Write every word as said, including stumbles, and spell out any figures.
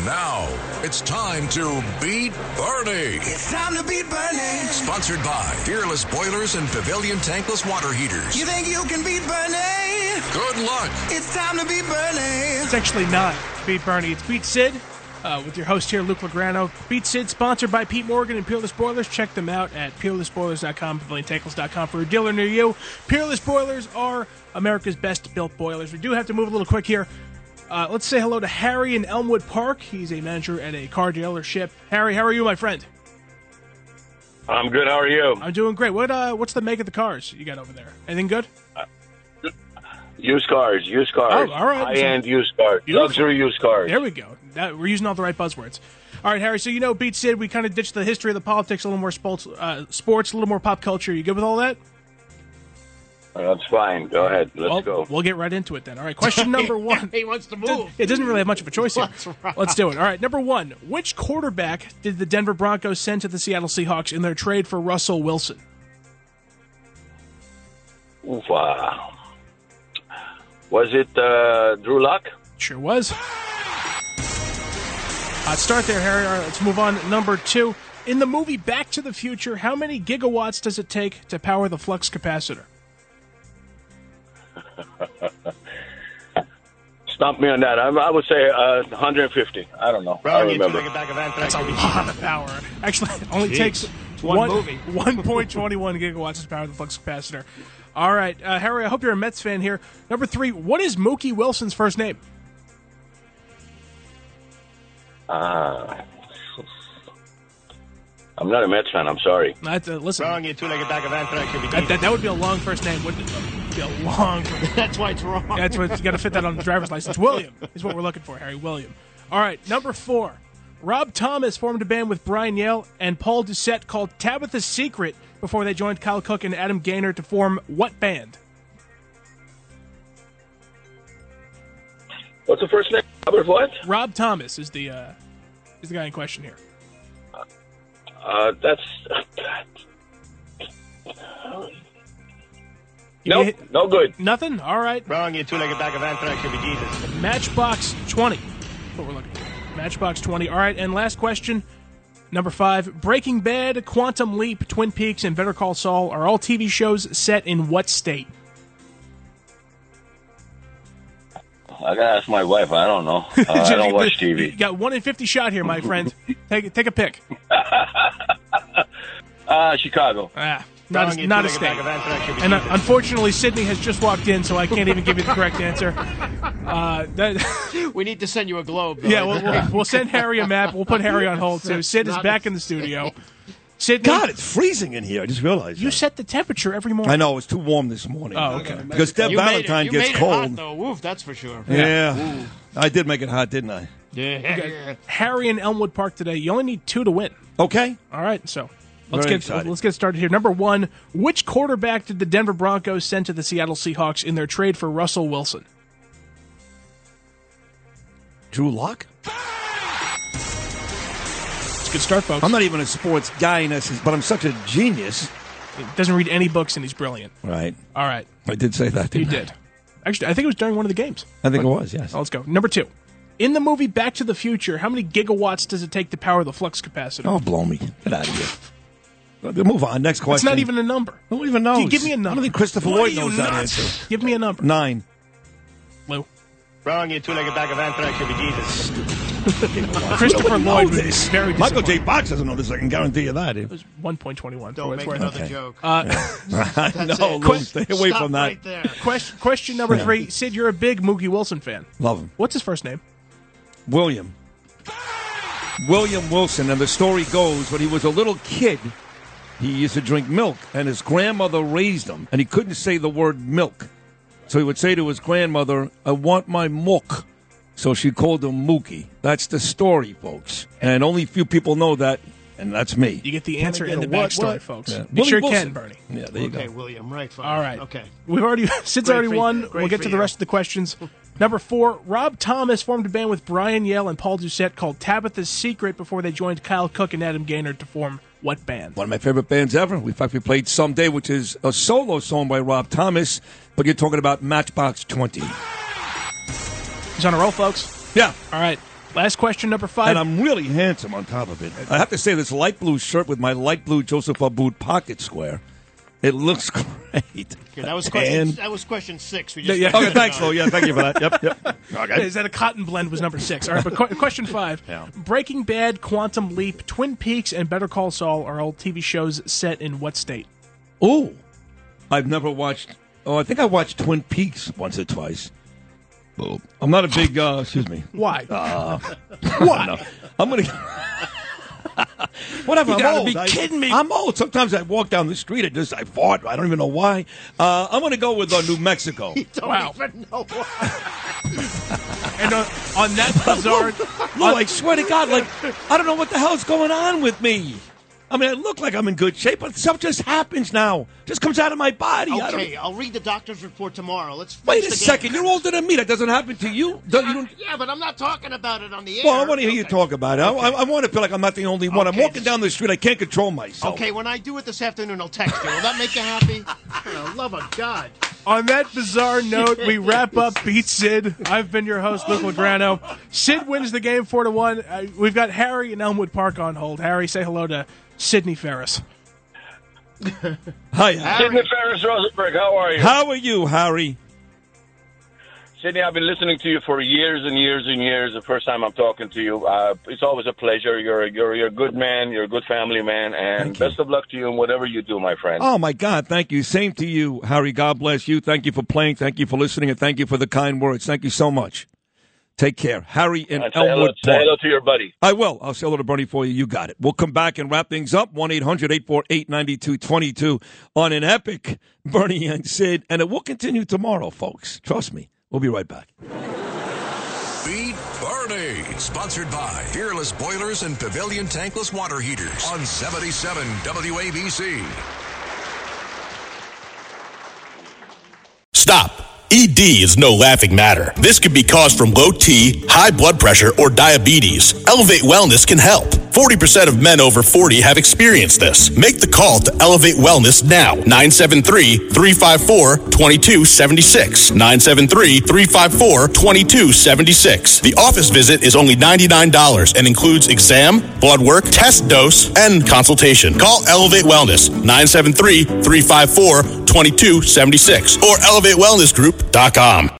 Now, it's time to beat Bernie. It's time to beat Bernie. Sponsored by Fearless Boilers and Pavilion Tankless Water Heaters. You think you can beat Bernie? Good luck. It's time to beat Bernie. It's actually not Beat Bernie. It's Beat Sid uh, with your host here, Luke Lagrano. Beat Sid, sponsored by Pete Morgan and Peerless Boilers. Check them out at peerless boilers dot com, pavilion tankless dot com for a dealer near you. Peerless Boilers are America's best-built boilers. We do have to move a little quick here. Uh, let's say hello to Harry in Elmwood Park. He's a manager at a car dealership. Harry, how are you, my friend? I'm good. How are you? I'm doing great. What uh, What's the make of the cars you got over there? Anything good? Uh, used cars, used cars. Oh, all right. High-end used cars. Beautiful. Luxury used cars. There we go. That, we're using all the right buzzwords. All right, Harry, so you know Beat Sid, we kind of ditched the history of the politics, a little more sports, uh, sports, a little more pop culture. You good with all that? That's fine. Go ahead. Let's well, go. We'll get right into it then. All right, question number one. He wants to move. It doesn't really have much of a choice here. That's right. Let's do it. All right, number one. Which quarterback did the Denver Broncos send to the Seattle Seahawks in their trade for Russell Wilson? Wow. Was it uh, Drew Lock? Sure was. Hot start there, Harry. All right, let's move on. Number two. In the movie Back to the Future, how many gigawatts does it take to power the flux capacitor? Stump me on that. I, I would say uh, one hundred fifty. I don't know. I don't remember. That's a lot of power. Actually, it only Jeez. takes one one, movie. one point two one gigawatts to power the flux capacitor. All right, uh, Harry, I hope you're a Mets fan here. Number three, what is Mookie Wilson's first name? Uh, I'm not a Mets fan. I'm sorry. That's, uh, listen, Wrong, you two-legged bag of anthrax should be that, that, that would be a long first name, wouldn't it? Be a long. That's why it's wrong. That's what you got to fit that on the driver's license. William is what we're looking for, Harry. William. All right, number four. Rob Thomas formed a band with Brian Yale and Paul Doucette called Tabitha's Secret before they joined Kyle Cook and Adam Gaynor to form what band? What's the first name? Robert what? Rob Thomas is the uh, is the guy in question here. Uh, that's... You Nope, hit- no good. Nothing? All right. Wrong, you two-legged bag of anthrax should be Jesus. Matchbox twenty. That's what we're looking for. Matchbox twenty. All right, and last question. Number five. Breaking Bad, Quantum Leap, Twin Peaks, and Better Call Saul are all T V shows set in what state? I gotta ask my wife. I don't know. Uh, I don't watch T V. You got one in fifty shot here, my friend. Take take a pick. Uh, Chicago. Ah, not Wrong, a, you not a two-legged state. bag of anthrax should be And uh, Jesus. unfortunately, Sydney has just walked in, so I can't even give you the correct answer. Uh, that, We need to send you a globe. Though. yeah, we'll, we'll, we'll send Harry a map. We'll put Harry on hold, too. Sid is Not- back in the studio. Sydney, God, it's freezing in here. I just realized. you that. set the temperature every morning. I know, it's too warm this morning. Oh, okay. Because Deb You made it, Valentine you gets made it cold. hot, though. Woof, that's for sure. Yeah. I did make it hot, didn't I? Yeah. Harry in Elmwood Park today. You only need two to win. Okay. All right, so let's Very get excited. let's get started here. Number one, which quarterback did the Denver Broncos send to the Seattle Seahawks in their trade for Russell Wilson? Drew Lock? It's a good start, folks. I'm not even a sports guy, in essence, but I'm such a genius. He doesn't read any books, and he's brilliant. Right. All right, I did say that, you didn't I? did. Actually, I think it was during one of the games. I think it was, yes. Oh, let's go. Number two. In the movie Back to the Future, how many gigawatts does it take to power the flux capacitor? Oh, blow me. Get out of here. Well, Move on. Next It's question. not even a number. Who even knows? Give me a number. I don't think Christopher What Lloyd are you, knows that nuts? answer. Give me a number. Nine. Lou. Wrong, you two-legged bag of anthrax should be Jesus. Christopher Know Lloyd would be this. very Michael J. disappointed. Fox doesn't know this. I can guarantee you that. It was one point two one. Don't make another joke. Uh, I know, it. Lou, stay away Stop from that. right there. question, question number three. Sid, you're a big Mookie Wilson fan. Love him. What's his first name? William. William Wilson, and the story goes, when he was a little kid, he used to drink milk, and his grandmother raised him, and he couldn't say the word milk. So he would say to his grandmother, I want my milk. So she called him Mookie. That's the story, folks. And only few people know that, and that's me. You get the answer get and a the what, backstory, what? folks. Yeah. You Willie sure Wilson. can, Bernie. Yeah, there you Okay, go. William, right, fine. All right. Okay. We've already Sid's Great already for you. won. Great We'll get for to the you. rest of the questions. Number four, Rob Thomas formed a band with Brian Yale and Paul Doucette called Tabitha's Secret before they joined Kyle Cook and Adam Gaynor to form what band? One of my favorite bands ever. In fact, we played Someday, which is a solo song by Rob Thomas, but you're talking about Matchbox twenty. He's on a roll, folks. Yeah. All right. Last question, number five. And I'm really handsome on top of it. I have to say, this light blue shirt with my light blue Joseph Abboud pocket square, it looks great. Okay, that was question. And- that was question six. We just Yeah, yeah. Okay, thanks, Lou. Yeah, thank you for that. Yep, yep. Okay. Is that a cotton blend was number six? All right, but qu- question five. Yeah. Breaking Bad, Quantum Leap, Twin Peaks, and Better Call Saul are all T V shows set in what state? Ooh, I've never watched. Oh, I think I watched Twin Peaks once or twice. Oh, I'm not a big. Uh, excuse me. Why? Uh, Why? I'm gonna. Whatever. You I'm gotta old. be I- kidding me. I'm old. Sometimes I walk down the street and just I fart. I don't even know why. Uh, I'm gonna go with uh, New Mexico. Don't Wow. even know why. And on, on that bizarre, Lou, I swear to God, like I don't know what the hell's going on with me. I mean, I look like I'm in good shape, but stuff just happens now. Just comes out of my body. I don't, Okay, I'll read the doctor's report tomorrow. Let's wait finish a the second. game. You're older than me. That doesn't happen to you. Don't, you don't, Yeah, but I'm not talking about it on the air. well, I want to hear you Okay. talk about it. I, I, I want to feel like I'm not the only one. I'm Okay, walking just- down the street. I can't control myself. Okay, when I do it this afternoon, I'll text you. Will that make you happy? For the love of God. on that bizarre note, we wrap up Beat Sid. I've been your host, Luke Lagrano. Sid wins the game four to one. Uh, we've got Harry in Elmwood Park on hold. Harry, say hello to Sidney Ferris. Hi. Sidney Ferris Rosenberg, how are you? How are you, Harry? Sidney, I've been listening to you for years and years and years. The first time I'm talking to you, uh, it's always a pleasure. You're a, you're you're a good man. You're a good family man, and Thank you. best of luck to you in whatever you do, my friend. Oh, my God. Thank you. Same to you, Harry. God bless you. Thank you for playing. Thank you for listening. And thank you for the kind words. Thank you so much. Take care. Harry in And say hello, Elmwood say Park. hello to your buddy. I will. I'll say hello to Bernie for you. You got it. We'll come back and wrap things up. one eight hundred eight four eight nine two two two on an epic Bernie and Sid. And it will continue tomorrow, folks. Trust me. We'll be right back. Beat Bernie. Sponsored by Fearless Boilers and Pavilion Tankless Water Heaters on seventy-seven W A B C. Stop. E D is no laughing matter. This could be caused from low T, high blood pressure, or diabetes. Elevate Wellness can help. forty percent of men over forty have experienced this. Make the call to Elevate Wellness now. nine seven three, three five four, two two seven six. nine seven three, three five four, two two seven six. The office visit is only ninety-nine dollars and includes exam, blood work, test dose, and consultation. Call Elevate Wellness. nine seven three, three five four, two two seven six or elevate wellness group dot com.